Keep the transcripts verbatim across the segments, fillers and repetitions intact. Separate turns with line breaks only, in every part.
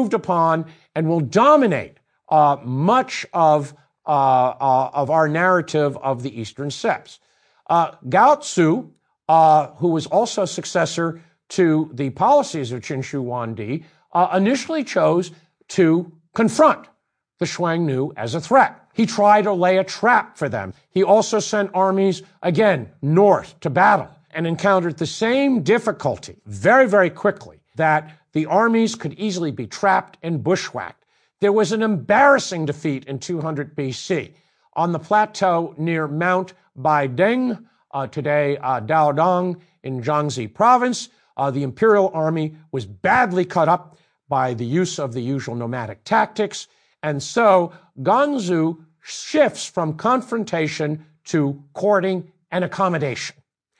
improved upon and will dominate uh, much of, uh, uh, of our narrative of the Eastern Steppes. Uh, Gao Tzu, uh, who was also successor to the policies of Qin Shi Huangdi, uh, initially chose to confront the Xiongnu as a threat. He tried to lay a trap for them. He also sent armies, again, north to battle and encountered the same difficulty very, very quickly, that the armies could easily be trapped and bushwhacked. There was an embarrassing defeat in two hundred B C on the plateau near Mount Baideng, uh, today uh, Daodong in Jiangxi province. Uh, the imperial army was badly cut up by the use of the usual nomadic tactics, and so Ganzu shifts from confrontation to courting and accommodation.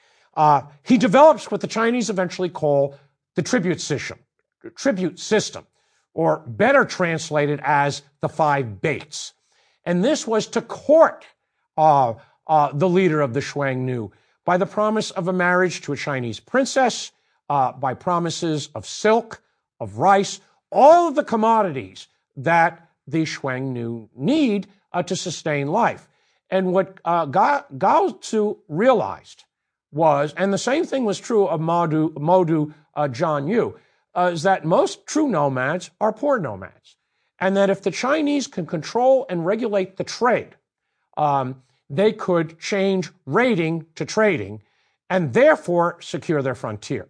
Uh, he develops what the Chinese eventually call the tribute system, tribute system, or better translated as the five baits. And this was to court uh, uh, the leader of the Xiongnu by the promise of a marriage to a Chinese princess, uh, by promises of silk, of rice, all of the commodities that the Xiongnu need uh, to sustain life. And what uh, Ga- Gao Tzu realized was, and the same thing was true of Modu, Modu uh, Zhanyu, uh, is that most true nomads are poor nomads. And that if the Chinese can control and regulate the trade, um, they could change raiding to trading and therefore secure their frontier.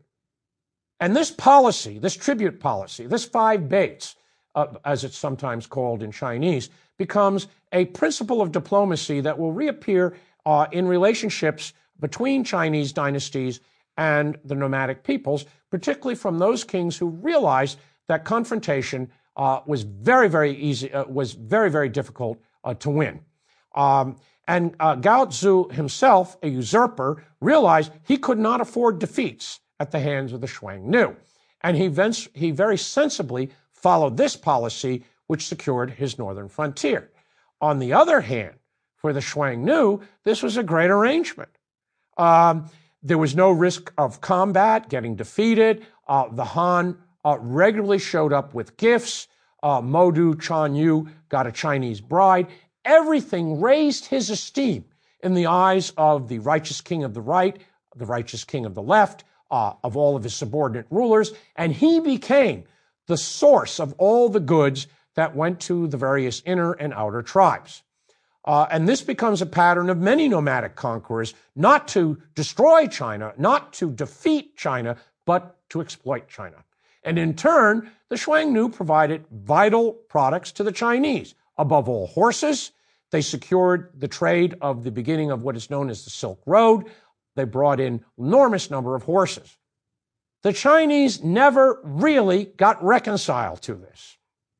And this policy, this tribute policy, this five baits, uh, as it's sometimes called in Chinese, becomes a principle of diplomacy that will reappear uh, in relationships between Chinese dynasties and the nomadic peoples, particularly from those kings who realized that confrontation uh, was very, very easy, uh, was very, very difficult uh, to win. Um, and uh, Gao Tzu himself, a usurper, realized he could not afford defeats at the hands of the Xiongnu. And he, vents, he very sensibly followed this policy, which secured his northern frontier. On the other hand, for the Xiongnu, this was a great arrangement. Um, there was no risk of combat, getting defeated. Uh, the Han uh, regularly showed up with gifts. Uh, Modu Zhanyu got a Chinese bride. Everything raised his esteem in the eyes of the righteous king of the right, the righteous king of the left, uh, of all of his subordinate rulers, and he became the source of all the goods that went to the various inner and outer tribes. Uh, and this becomes a pattern of many nomadic conquerors, not to destroy China, not to defeat China, but to exploit China. And in turn, the Xiongnu provided vital products to the Chinese. Above all, horses. They secured the trade of the beginning of what is known as the Silk Road. They brought in enormous number of horses. The Chinese never really got reconciled to this.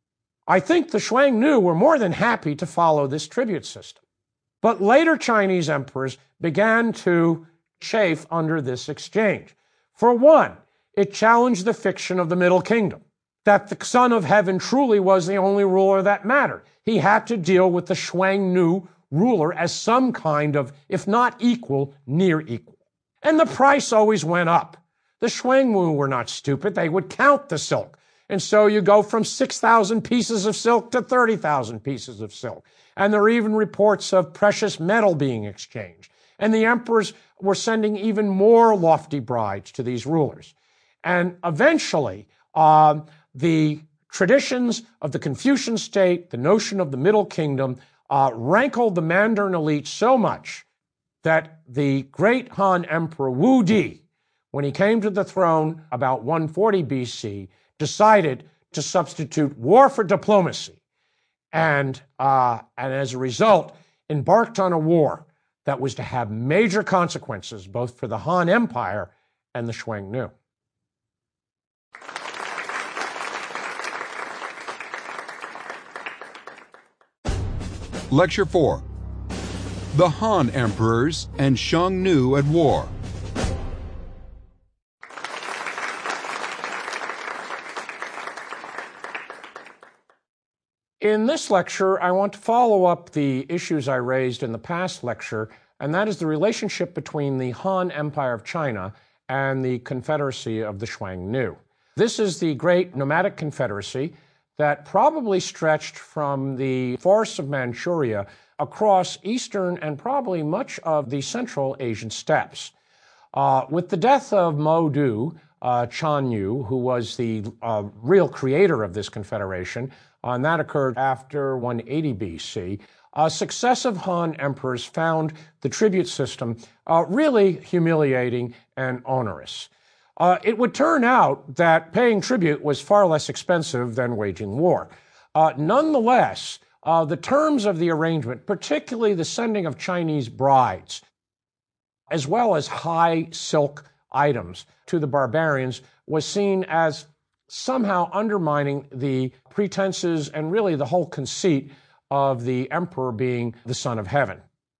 I think the Xiongnu were more than happy to follow this tribute system. But later Chinese emperors began to chafe under this exchange. For one, it challenged the fiction of the Middle Kingdom, that the Son of Heaven truly was the only ruler that mattered. He had to deal with the Xiongnu ruler as some kind of, if not equal, near equal. And the price always went up. The Xiongnu were not stupid. They would count the silk. And so you go from six thousand pieces of silk to thirty thousand pieces of silk. And there are even reports of precious metal being exchanged. And the emperors were sending even more lofty brides to these rulers. And eventually, um, the traditions of the Confucian state, the notion of the Middle Kingdom, uh, rankled the Mandarin elite so much that the great Han Emperor Wu Di, when he came to the throne about one forty B C, decided to substitute war for diplomacy, and, uh, and as a result, embarked on a war that was to have major consequences both for the Han Empire and the Xiongnu.
Lecture four. The Han Emperors and Xiongnu at War.
In this lecture, I want to follow up the issues I raised in the past lecture, and that is the relationship between the Han Empire of China and the Confederacy of the Xiongnu. This is the great nomadic confederacy that probably stretched from the forests of Manchuria across eastern and probably much of the Central Asian steppes. Uh, with the death of Mo Du, uh, Chan Yu, who was the uh, real creator of this confederation, uh, and that occurred after one eighty B C, uh, successive Han emperors found the tribute system uh, really humiliating and onerous. Uh, it would turn out that paying tribute was far less expensive than waging war. Uh, nonetheless, uh, the terms of the arrangement, particularly the sending of Chinese brides, as well as high silk items to the barbarians, was seen as somehow undermining the pretenses and really the whole conceit of the emperor being the son of heaven.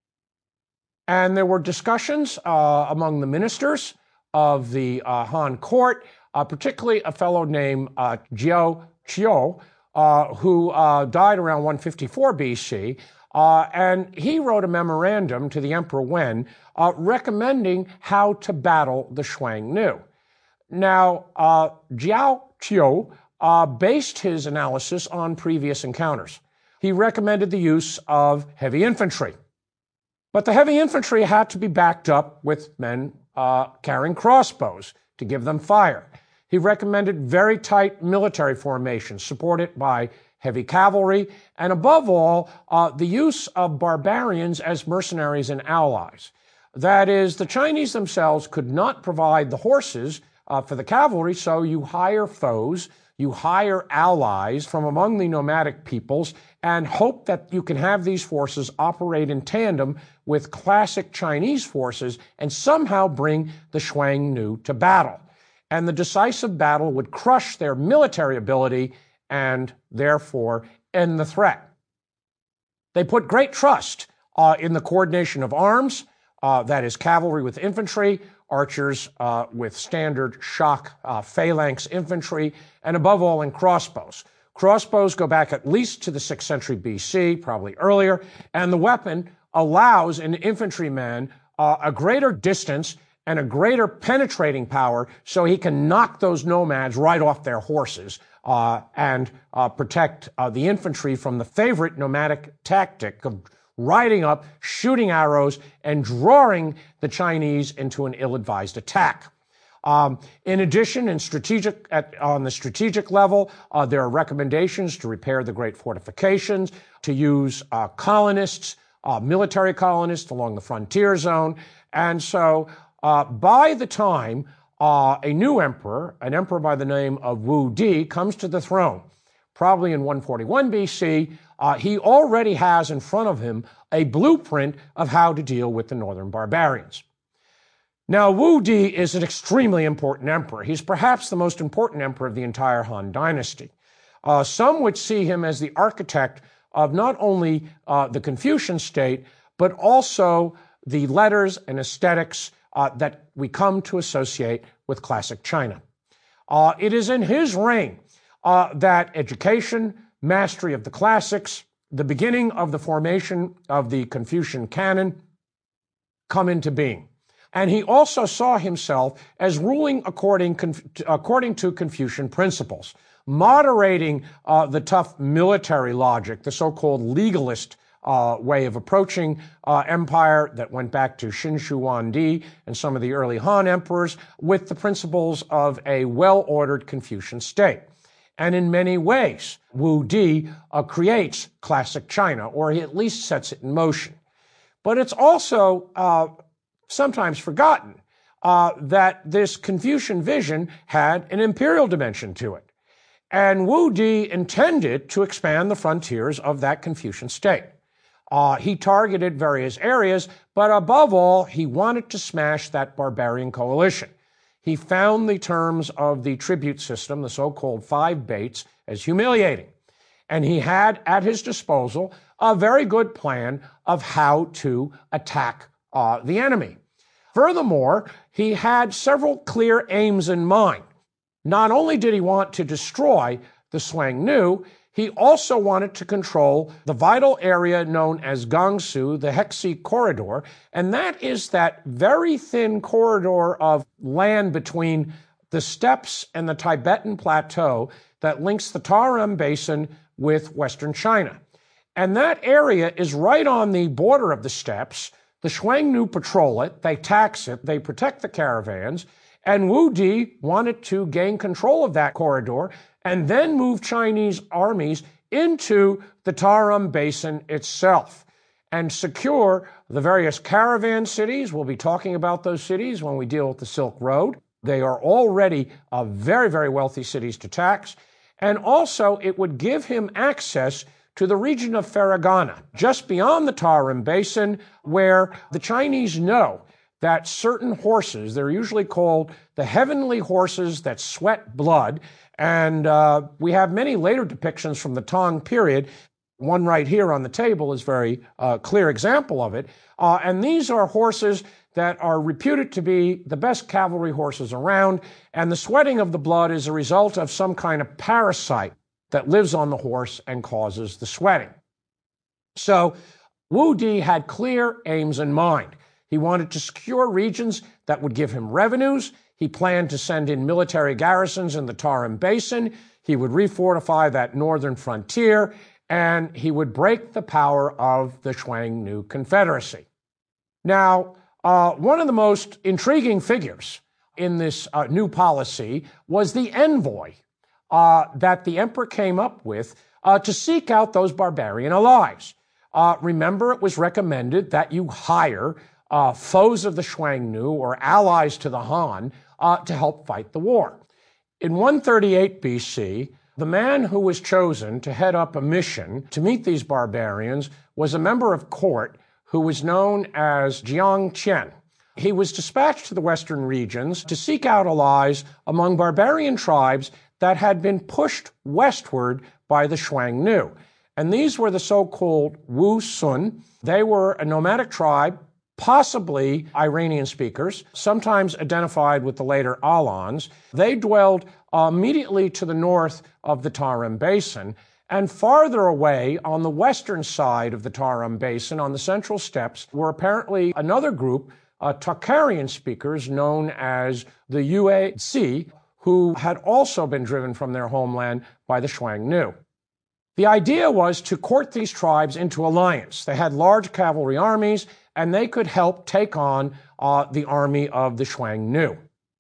And there were discussions uh, among the ministers of the uh, Han court, uh, particularly a fellow named uh, Jiao Qiu, uh, who uh, died around one fifty-four B C, uh, and he wrote a memorandum to the Emperor Wen uh, recommending how to battle the Xiongnu. Now, uh, Jiao Qiu uh, based his analysis on previous encounters. He recommended the use of heavy infantry. But the heavy infantry had to be backed up with men uh, carrying crossbows to give them fire. He recommended very tight military formations supported by heavy cavalry, and above all, uh, the use of barbarians as mercenaries and allies. That is, the Chinese themselves could not provide the horses uh, for the cavalry, so you hire foes, you hire allies from among the nomadic peoples, and hope that you can have these forces operate in tandem with classic Chinese forces and somehow bring the Xiongnu to battle. And the decisive battle would crush their military ability and therefore end the threat. They put great trust uh, in the coordination of arms, uh, that is cavalry with infantry, archers uh, with standard shock uh, phalanx infantry, and above all in crossbows. Crossbows go back at least to the sixth century B C, probably earlier, and the weapon allows an infantryman uh, a greater distance and a greater penetrating power so he can knock those nomads right off their horses uh, and uh, protect uh, the infantry from the favorite nomadic tactic of riding up, shooting arrows, and drawing the Chinese into an ill-advised attack. Um, in addition, in strategic, at, on the strategic level, uh, there are recommendations to repair the great fortifications, to use uh, colonists, uh, military colonists along the frontier zone. And so uh, by the time uh, a new emperor, an emperor by the name of Wu Di, comes to the throne, probably in one forty-one B C, uh, he already has in front of him a blueprint of how to deal with the northern barbarians. Now, Wu Di is an extremely important emperor. He's perhaps the most important emperor of the entire Han dynasty. Uh, some would see him as the architect of not only uh, the Confucian state, but also the letters and aesthetics uh, that we come to associate with classic China. Uh, it is in his reign uh, that education, mastery of the classics, the beginning of the formation of the Confucian canon come into being. And he also saw himself as ruling according, according to Confucian principles, moderating uh, the tough military logic, the so-called legalist uh, way of approaching uh, empire that went back to Qin Shi Huangdi and some of the early Han emperors, with the principles of a well-ordered Confucian state. And in many ways, Wu Di uh, creates classic China, or he at least sets it in motion. But it's also uh, sometimes forgotten uh, that this Confucian vision had an imperial dimension to it. And Wu Di intended to expand the frontiers of that Confucian state. Uh, he targeted various areas, but above all, he wanted to smash that barbarian coalition. He found the terms of the tribute system, the so-called five baits, as humiliating. And he had at his disposal a very good plan of how to attack uh, the enemy. Furthermore, he had several clear aims in mind. Not only did he want to destroy the Xiongnu, he also wanted to control the vital area known as Gansu, the Hexi Corridor, and that is that very thin corridor of land between the steppes and the Tibetan plateau that links the Tarim Basin with western China. And that area is right on the border of the steppes. The Xiongnu patrol it, they tax it, they protect the caravans, and Wu Di wanted to gain control of that corridor and then move Chinese armies into the Tarim Basin itself and secure the various caravan cities. We'll be talking about those cities when we deal with the Silk Road. They are already uh, very, very wealthy cities to tax. And also, it would give him access to the region of Fergana, just beyond the Tarim Basin, where the Chinese know that certain horses, they're usually called the heavenly horses that sweat blood, and uh, we have many later depictions from the Tang period. One right here on the table is a very uh, clear example of it. Uh, and these are horses that are reputed to be the best cavalry horses around, and the sweating of the blood is a result of some kind of parasite that lives on the horse and causes the sweating. So Wu Di had clear aims in mind. He wanted to secure regions that would give him revenues. He planned to send in military garrisons in the Tarim Basin. He would refortify that northern frontier, and he would break the power of the Xiongnu Confederacy. Now, uh, one of the most intriguing figures in this uh, new policy was the envoy uh, that the emperor came up with uh, to seek out those barbarian allies. Uh, remember, it was recommended that you hire uh, foes of the Xiongnu or allies to the Han uh, to help fight the war. In one thirty-eight B C, the man who was chosen to head up a mission to meet these barbarians was a member of court who was known as Jiang Qian. He was dispatched to the western regions to seek out allies among barbarian tribes that had been pushed westward by the Xiongnu. And these were the so-called Wu Sun. They were a nomadic tribe, possibly Iranian speakers, sometimes identified with the later Alans. They dwelled uh, immediately to the north of the Tarim Basin, and farther away on the western side of the Tarim Basin, on the central steppes, were apparently another group, uh, Tocharian speakers known as the Yue Tsi, who had also been driven from their homeland by the Xiongnu. The idea was to court these tribes into alliance. They had large cavalry armies, and they could help take on uh, the army of the Xiongnu.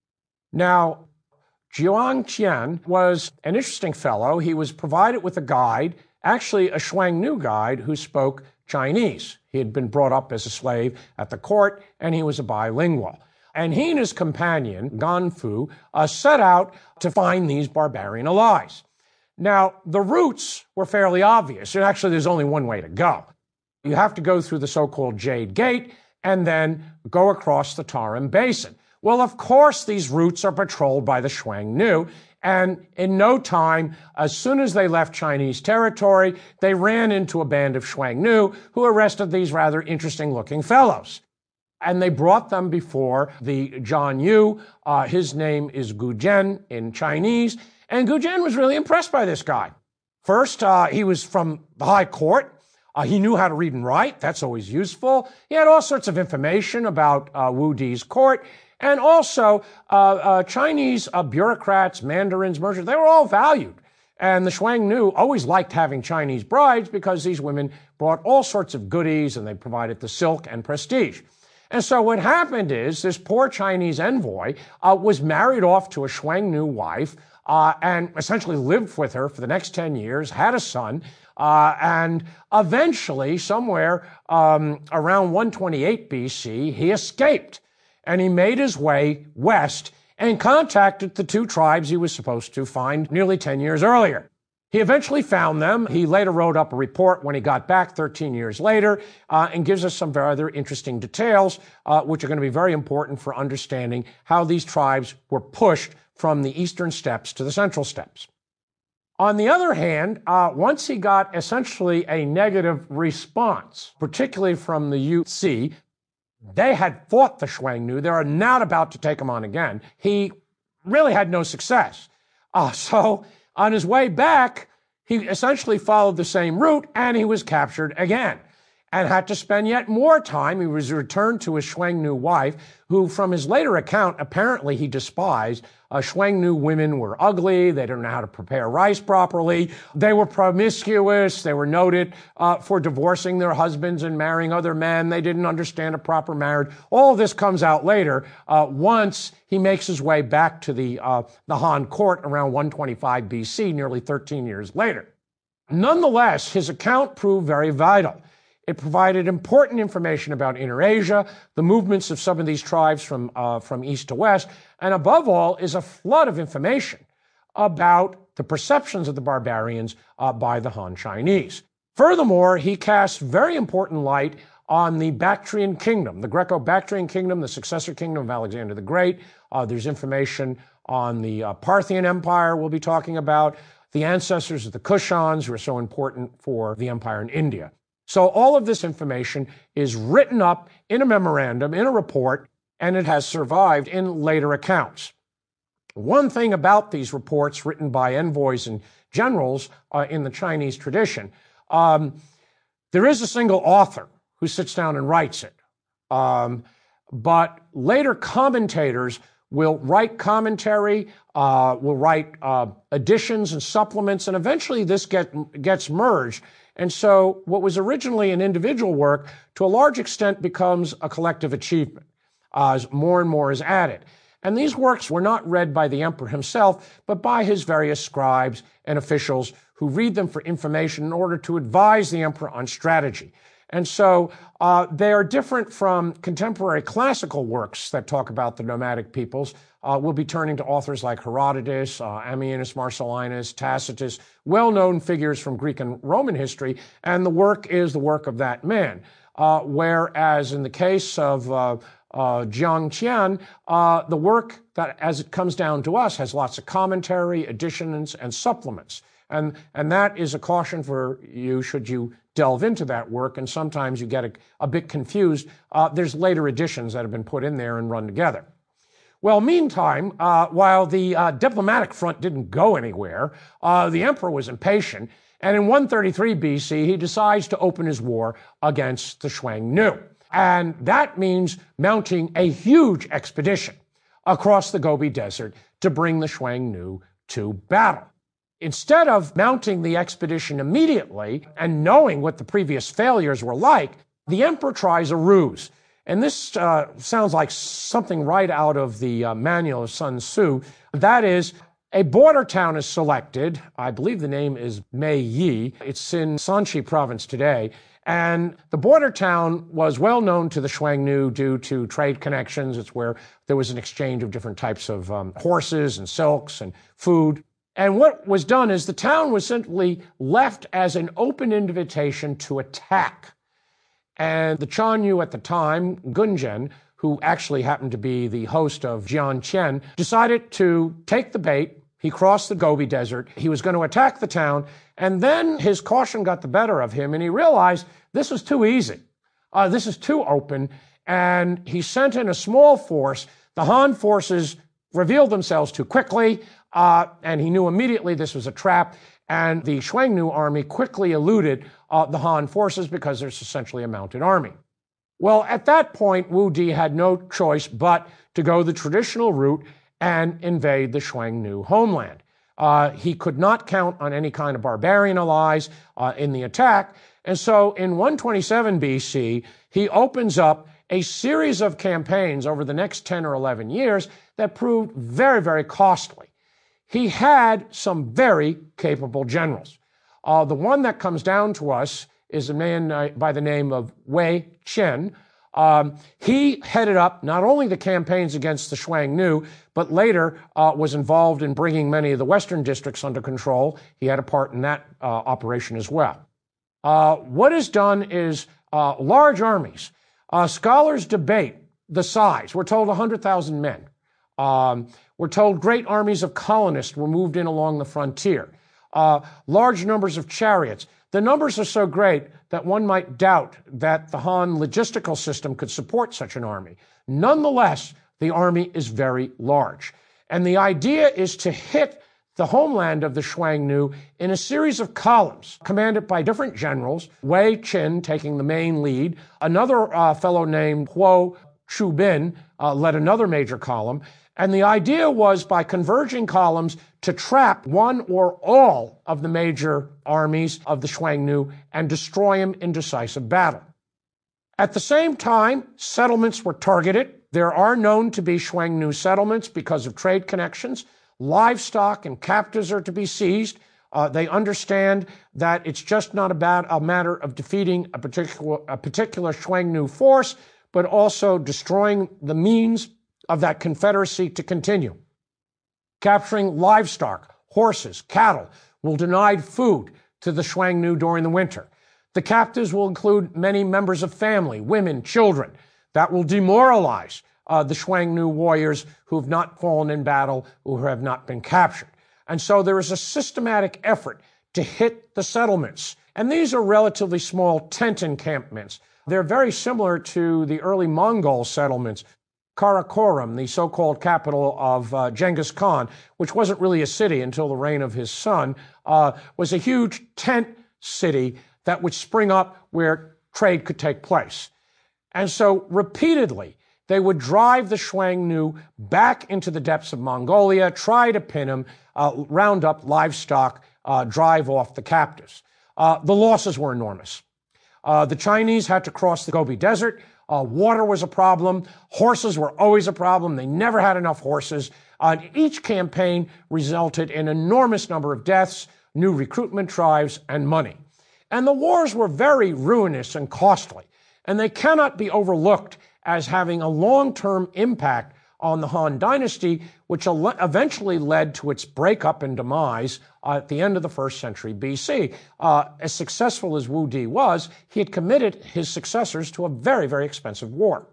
Now, Jiang Qian was an interesting fellow. He was provided with a guide, actually a Xiongnu guide who spoke Chinese. He had been brought up as a slave at the court, and he was a bilingual. And he and his companion, Gan Fu, uh, set out to find these barbarian allies. Now, the routes were fairly obvious. And actually, there's only one way to go. You have to go through the so-called Jade Gate and then go across the Tarim Basin. Well, of course, these routes are patrolled by the Xiongnu, and in no time, as soon as they left Chinese territory, they ran into a band of Xiongnu who arrested these rather interesting-looking fellows. And they brought them before the Zhan Yu. Uh, his name is Gu Zhen in Chinese, and Gu Zhen was really impressed by this guy. First, uh, he was from the high court. Uh, he knew how to read and write. That's always useful. He had all sorts of information about uh, Wu Di's court. And also, uh, uh, Chinese uh, bureaucrats, mandarins, merchants, they were all valued. And the Xiongnu always liked having Chinese brides because these women brought all sorts of goodies and they provided the silk and prestige. And so what happened is this poor Chinese envoy uh, was married off to a Xiongnu wife uh, and essentially lived with her for the next ten years, had a son, uh, and eventually, somewhere um, around one twenty-eight B C, he escaped. And he made his way west and contacted the two tribes he was supposed to find nearly ten years earlier. He eventually found them. He later wrote up a report when he got back thirteen years later uh, and gives us some rather interesting details, uh, which are going to be very important for understanding how these tribes were pushed from the eastern steppes to the central steppes. On the other hand, uh, once he got essentially a negative response, particularly from the Yue Tsi, they had fought the Xiongnu. They were not about to take him on again. He really had no success. Uh, so on his way back, he essentially followed the same route, and he was captured again. and had to spend yet more time. He was returned to his Xuannu wife, who, from his later account, apparently he despised. Uh, Xuannu women were ugly. They didn't know how to prepare rice properly. They were promiscuous. They were noted uh, for divorcing their husbands and marrying other men. They didn't understand a proper marriage. All this comes out later uh, once he makes his way back to the, uh, the Han court around one twenty-five B C, nearly thirteen years later. Nonetheless, his account proved very vital. It provided important information about Inner Asia, the movements of some of these tribes from, uh, from east to west, and above all is a flood of information about the perceptions of the barbarians uh, by the Han Chinese. Furthermore, he casts very important light on the Bactrian kingdom, the Greco-Bactrian kingdom, the successor kingdom of Alexander the Great. Uh, there's information on the uh, Parthian Empire we'll be talking about, the ancestors of the Kushans, who are so important for the empire in India. So all of this information is written up in a memorandum, in a report, and it has survived in later accounts. One thing about these reports written by envoys and generals uh, in the Chinese tradition, um, there is a single author who sits down and writes it. Um, but later commentators will write commentary, uh, will write uh, additions and supplements, and eventually this get, gets merged. And so what was originally an individual work, to a large extent, becomes a collective achievement uh, as more and more is added. And these works were not read by the emperor himself, but by his various scribes and officials who read them for information in order to advise the emperor on strategy. And so uh, they are different from contemporary classical works that talk about the nomadic peoples. Uh, we'll be turning to authors like Herodotus, uh, Ammianus Marcellinus, Tacitus, well-known figures from Greek and Roman history, and the work is the work of that man. Uh, whereas in the case of uh, uh, Jiang Qian, uh, the work that, as it comes down to us, has lots of commentary, additions, and supplements. And, and that is a caution for you should you delve into that work, and sometimes you get a, a bit confused. Uh, there's later editions that have been put in there and run together. Well, meantime, uh, while the uh, diplomatic front didn't go anywhere, uh, the emperor was impatient, and in one thirty-three B C, he decides to open his war against the Xuannu. And that means mounting a huge expedition across the Gobi Desert to bring the Xuannu to battle. Instead of mounting the expedition immediately and knowing what the previous failures were like, the emperor tries a ruse. And this uh, sounds like something right out of the uh, manual of Sun Tzu. That is, a border town is selected. I believe the name is Mei Yi. It's in Shanxi province today. And the border town was well known to the Xuannu due to trade connections. It's where there was an exchange of different types of um, horses and silks and food. And what was done is the town was simply left as an open invitation to attack. And the Chanyu at the time, Gunzhen, who actually happened to be the host of Jiang Qian, decided to take the bait. He crossed the Gobi Desert. He was going to attack the town. And then his caution got the better of him, and he realized this was too easy. Uh, this is too open. And he sent in a small force. The Han forces revealed themselves too quickly. Uh, and he knew immediately this was a trap, and the Xuannu army quickly eluded uh, the Han forces because there's essentially a mounted army. Well, at that point, Wu Di had no choice but to go the traditional route and invade the Xuannu homeland. Uh, he could not count on any kind of barbarian allies uh, in the attack, and so in one twenty-seven B C, he opens up a series of campaigns over the next ten or eleven years that proved very, very costly. He had some very capable generals. Uh, the one that comes down to us is a man uh, by the name of Wei Qian. Um, he headed up not only the campaigns against the Xuannu, but later uh, was involved in bringing many of the western districts under control. He had a part in that uh, operation as well. Uh, what is done is uh, large armies. Uh, scholars debate the size. We're told one hundred thousand men. Um, we're told great armies of colonists were moved in along the frontier. Uh, large numbers of chariots. The numbers are so great that one might doubt that the Han logistical system could support such an army. Nonetheless, the army is very large. And the idea is to hit the homeland of the Xiongnu in a series of columns commanded by different generals, Wei Qin taking the main lead. Another uh, fellow named Huo Chubin uh, led another major column. And the idea was, by converging columns, to trap one or all of the major armies of the Xiongnu and destroy them in decisive battle. At the same time, settlements were targeted. There are known to be Xiongnu settlements because of trade connections. Livestock and captives are to be seized. Uh, they understand that it's just not about a matter of defeating a particular, a particular Xiongnu force, but also destroying the means of that confederacy to continue. Capturing livestock, horses, cattle will deny food to the Xiongnu during the winter. The captives will include many members of family, women, children. That will demoralize uh, the Xiongnu warriors who have not fallen in battle, who have not been captured. And so there is a systematic effort to hit the settlements. And these are relatively small tent encampments. They're very similar to the early Mongol settlements. Karakorum, the so-called capital of uh, Genghis Khan, which wasn't really a city until the reign of his son, uh, was a huge tent city that would spring up where trade could take place. And so repeatedly, they would drive the Xiongnu back into the depths of Mongolia, try to pin them, uh, round up livestock, uh, drive off the captives. Uh, the losses were enormous. Uh, the Chinese had to cross the Gobi Desert. Uh, water was a problem. Horses were always a problem. They never had enough horses. Uh, each campaign resulted in an enormous number of deaths, new recruitment drives, and money. And the wars were very ruinous and costly, and they cannot be overlooked as having a long-term impact on the Han Dynasty, which eventually led to its breakup and demise uh, at the end of the first century B C. Uh, as successful as Wu Di was, he had committed his successors to a very, very expensive war.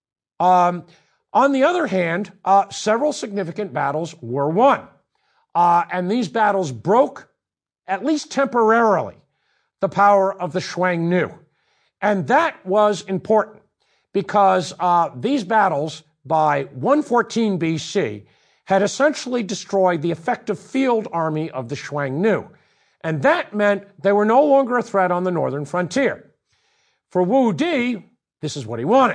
Um, on the other hand, uh, several significant battles were won. Uh, and these battles broke, at least temporarily, the power of the Xiongnu. And that was important because uh, these battles by one fourteen B C had essentially destroyed the effective field army of the Xiongnu. And that meant they were no longer a threat on the northern frontier. For Wu Di, this is what he wanted.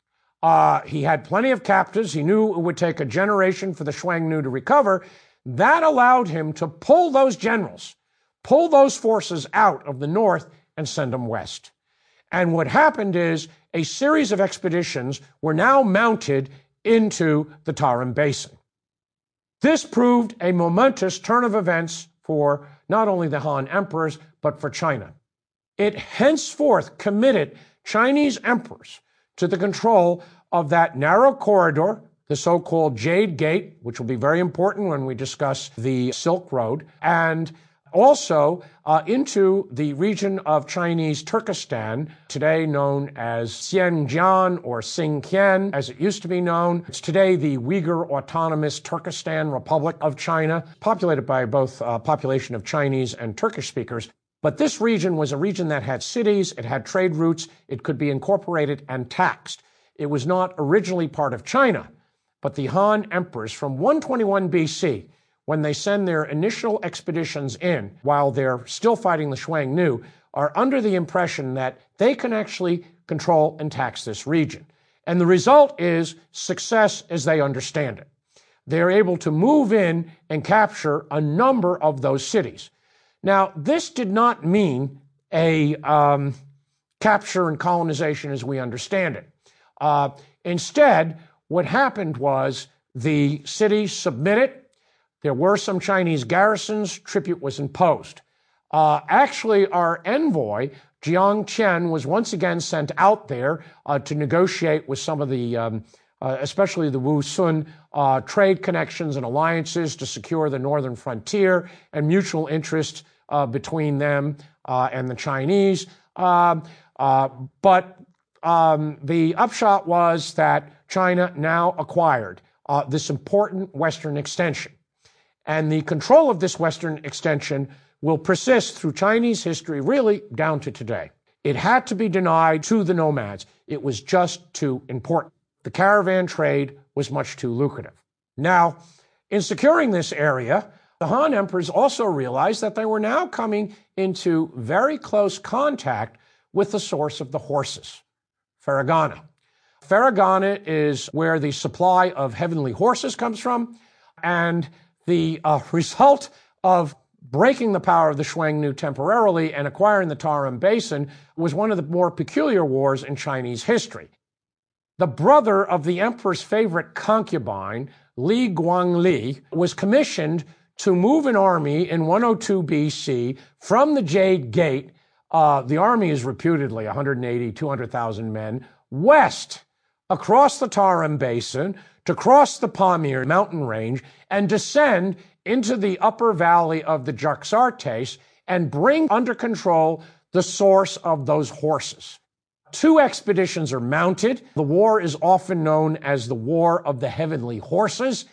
Uh, he had plenty of captives. He knew it would take a generation for the Xiongnu to recover. That allowed him to pull those generals, pull those forces out of the north and send them west. And what happened is a series of expeditions were now mounted into the Tarim Basin. This proved a momentous turn of events for not only the Han emperors, but for China. It henceforth committed Chinese emperors to the control of that narrow corridor, the so-called Jade Gate, which will be very important when we discuss the Silk Road, and also uh, into the region of Chinese Turkestan, today known as Xinjiang or Xinjiang, as it used to be known. It's today the Uyghur Autonomous Turkestan Republic of China, populated by both a population of Chinese and Turkish speakers. But this region was a region that had cities, it had trade routes, it could be incorporated and taxed. It was not originally part of China, but the Han emperors from one twenty-one B C, when they send their initial expeditions in, while they're still fighting the Xiongnu, are under the impression that they can actually control and tax this region. And the result is success as they understand it. They're able to move in and capture a number of those cities. Now, this did not mean a um, capture and colonization as we understand it. Uh, instead, what happened was the city submitted. There were some Chinese garrisons. Tribute was imposed. Uh, actually, our envoy, Jiang Qian, was once again sent out there uh, to negotiate with some of the, um, uh, especially the Wu Sun, uh, trade connections and alliances to secure the northern frontier and mutual interests uh, between them uh, and the Chinese. Uh, uh, but um, the upshot was that China now acquired uh, this important western extension. And the control of this western extension will persist through Chinese history, really down to today. It had to be denied to the nomads. It was just too important. The caravan trade was much too lucrative. Now, in securing this area, The Han emperors also realized that they were now coming into very close contact with the source of the horses, Fargana. Fargana is where the supply of heavenly horses comes from, and the uh, result of breaking the power of the Xuangu temporarily and acquiring the Tarim Basin was one of the more peculiar wars in Chinese history. The brother of the emperor's favorite concubine, Li Guangli, was commissioned to move an army in one oh two B C from the Jade Gate, uh, the army is reputedly one hundred eighty, two hundred thousand men, west across the Tarim Basin to cross the Pamir mountain range and descend into the upper valley of the Jaxartes and bring under control the source of those horses. Two expeditions are mounted. The war is often known as the War of the Heavenly Horses.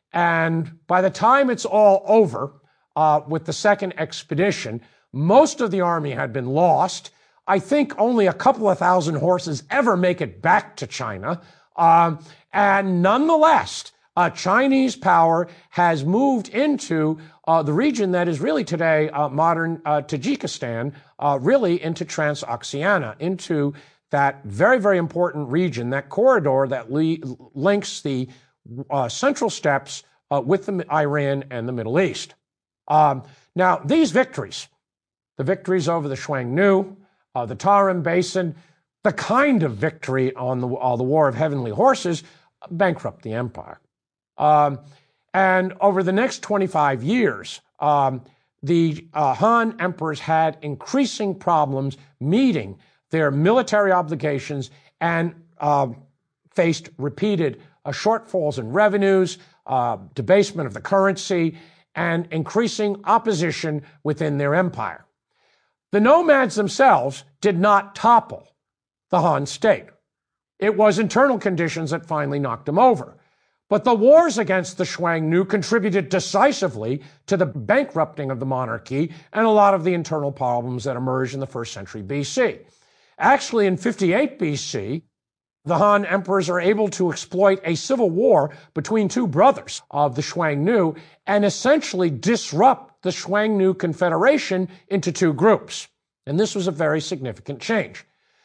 And by the time it's all over uh, with the second expedition, most of the army had been lost. I think only a couple of thousand horses ever make it back to China. Um, and nonetheless, uh, Chinese power has moved into uh, the region that is really today uh, modern uh, Tajikistan, uh, really into Transoxiana, into that very, very important region, that corridor that le- links the uh, Central Steppes uh, with the Iran and the Middle East. Um, now, these victories, the victories over the Xuangu, uh, the Tarim Basin, the kind of victory on the, uh, the War of Heavenly Horses, bankrupt the empire. Um, and over the next twenty-five years, um, the uh, Han emperors had increasing problems meeting their military obligations and uh, faced repeated uh, shortfalls in revenues, uh, debasement of the currency, and increasing opposition within their empire. The nomads themselves did not topple the Han state. It was internal conditions that finally knocked them over. But the wars against the Xuangu contributed decisively to the bankrupting of the monarchy and a lot of the internal problems that emerged in the first century B C. Actually, in fifty-eight B C, the Han emperors are able to exploit a civil war between two brothers of the Xuangu and essentially disrupt the Xuangu Confederation into two groups. And this was a very significant change.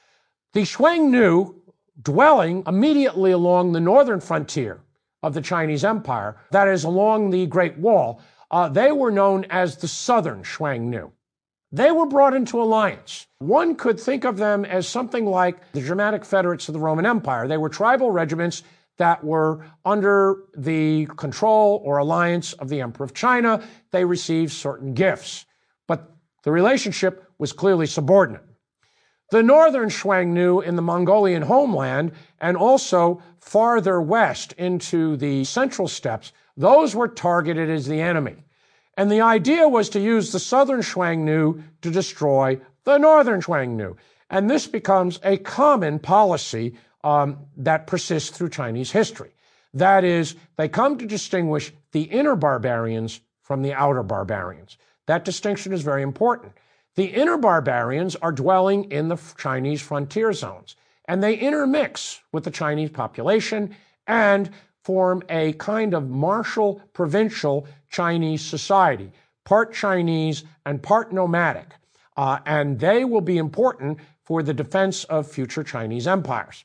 The Xuangu, dwelling immediately along the northern frontier of the Chinese Empire, that is, along the Great Wall, uh, they were known as the Southern Xuangu. They were brought into alliance. One could think of them as something like the Germanic Federates of the Roman Empire. They were tribal regiments that were under the control or alliance of the Emperor of China. They received certain gifts, but the relationship was clearly subordinate. The northern Xuangu in the Mongolian homeland and also farther west into the Central Steppes, those were targeted as the enemy. And the idea was to use the southern Xuangu to destroy the northern Xuangu. And this becomes a common policy um, that persists through Chinese history. That is, they come to distinguish the inner barbarians from the outer barbarians. That distinction is very important. The inner barbarians are dwelling in the Chinese frontier zones, and they intermix with the Chinese population and form a kind of martial, provincial Chinese society, part Chinese and part nomadic, uh, and they will be important for the defense of future Chinese empires.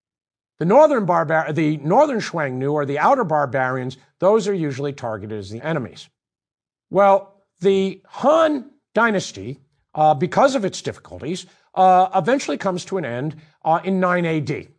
The northern barbar- the northern Xuangu, or the outer barbarians, those are usually targeted as the enemies. Well, the Han dynasty, uh, because of its difficulties, uh, eventually comes to an end uh, in nine A D.